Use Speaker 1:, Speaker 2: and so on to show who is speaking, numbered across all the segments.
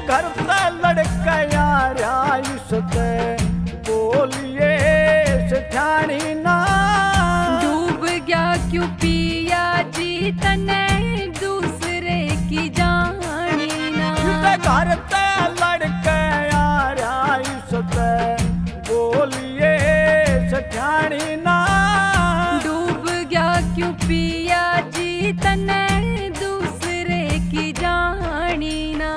Speaker 1: घर से लड़के यारा इससे बोलिए सिठानी ना।
Speaker 2: डूब गया क्यों पिया जी तने दूसरे की जानी ना।
Speaker 1: घर से लड़के यारा इससे बोलिए सिठानी ना।
Speaker 2: डूब गया क्यों पिया जी तने दूसरे की जानी ना।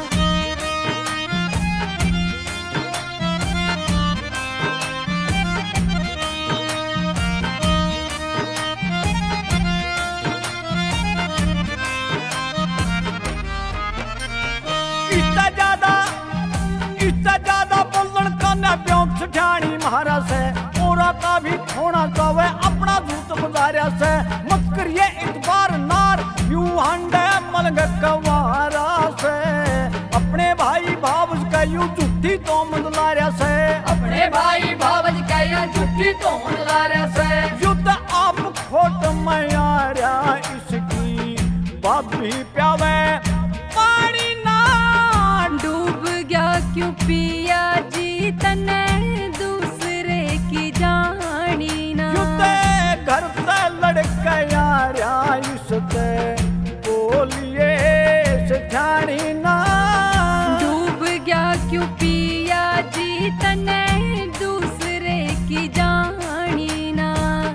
Speaker 1: इससे ज्यादा बोलन का न ब्यों सिठानी महाराज से और का भी खोना चाहे अपना दूत गुजारा से। मत करिए इतबार नार यू हंडे मलंग कवारा से। अपने भाई भावज का यू झूठी तो मंदलारा से।
Speaker 2: अपने भाई भावज का यू झूठी तो मंदलारा से।
Speaker 1: युद्ध आप खोट मैयारा इसकी भाभी प्यावे पानी ना।
Speaker 2: डूब गया क्यों पिया जी तने दूसरे की जानी ना।
Speaker 1: घर से लड़के यारा इससे बोलिए सिठानी ना।
Speaker 2: डूब गया क्यों पिया जी तने दूसरे की जानी ना।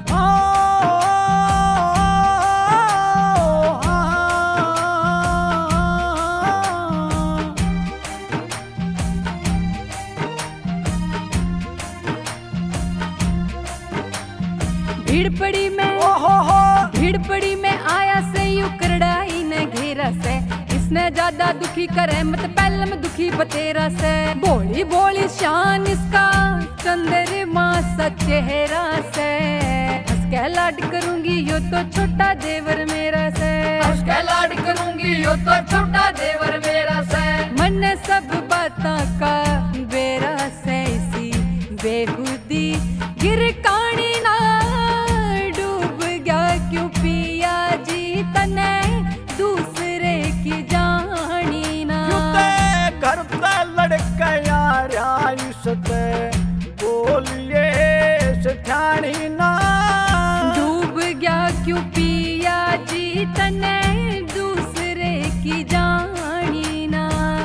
Speaker 2: भीड़ पड़ी में आया से यू करड़ाई ने घेरा से। इसने ज्यादा दुखी करे मत पहले में दुखी बतेरा से। भोली भोली शान इसका चंद्रमा सा चेहरा से। हंस के लाड करूंगी यो तो छोटा देवर मेरा से। हंस के लाड करूंगी यो तो छोटा देवर मेरा से। मन सब बाता का बेरा से इसी बेहुदी गिर कानी ना। क्यों पिया जी तने दूसरे की जानी ना।
Speaker 1: घर से लड़के यारा इससे बोलिए सिठानी ना।
Speaker 2: डूब गया क्यों पिया जी तने दूसरे की जानी ना।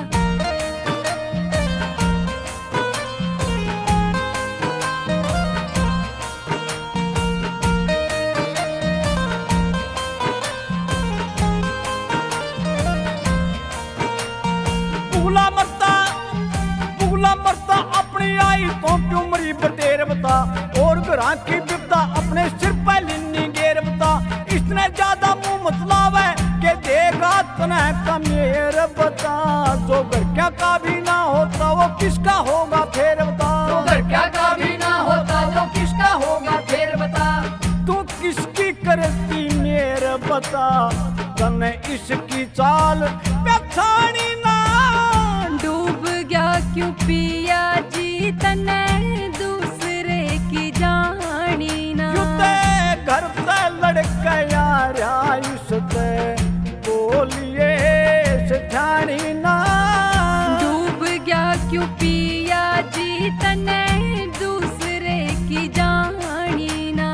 Speaker 1: पुगला मरता अपनी आई तो क्यों मरी बटेर बता। और घरा की विपदा अपने सिर पे लिन्नी गेर बता। इसने ज्यादा मुंह मतलावे के देगा तने का मेर बता। जो घर क्या का भी ना होता वो किसका होगा फिर बता।
Speaker 2: जो घर क्या का भी ना होता वो किसका होगा फिर बता।
Speaker 1: तू किसकी करती मेर बता। तने इसकी चाल पहचानी ना।
Speaker 2: डूब गया क्यों पिया जी तने दूसरे की जानी ना।
Speaker 1: घर से लड़के यारा इससे बोलिए सिठानी ना।
Speaker 2: डूब गया क्यों पिया जी तने दूसरे की जानी ना।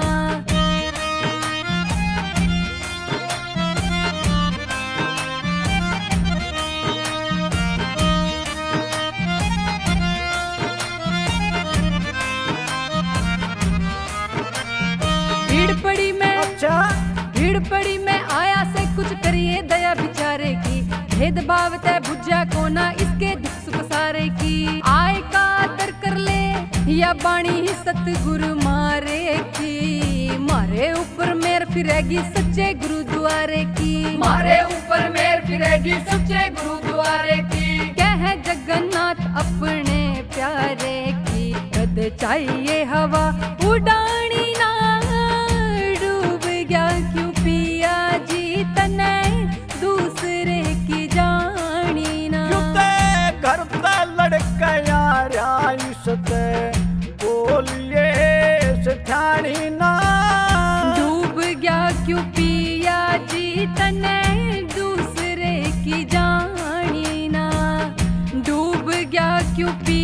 Speaker 2: भीड़ पड़ी में आया से कुछ करिए दया बिचारे की। भेदभाव तय भुजा कोना इसके दुख सुख सारे की। आय का आदर कर ले या बाणी ही सतगुरु मारे की। मारे ऊपर मेर फिरेगी सच्चे गुरुद्वारे की। मारे ऊपर मेर फिरेगी सच्चे गुरुद्वारे की। कह जगन्नाथ अपने प्यारे की। कद चाहिए हवा उड़ानी ना। डूब गया क्यों पिया जी तने दूसरे की जानी ना।
Speaker 1: घर से लड़के यारा इससे बोलिए सिठानी ना।
Speaker 2: डूब गया क्यों पिया जी तने दूसरे की जानी ना। चुप्पी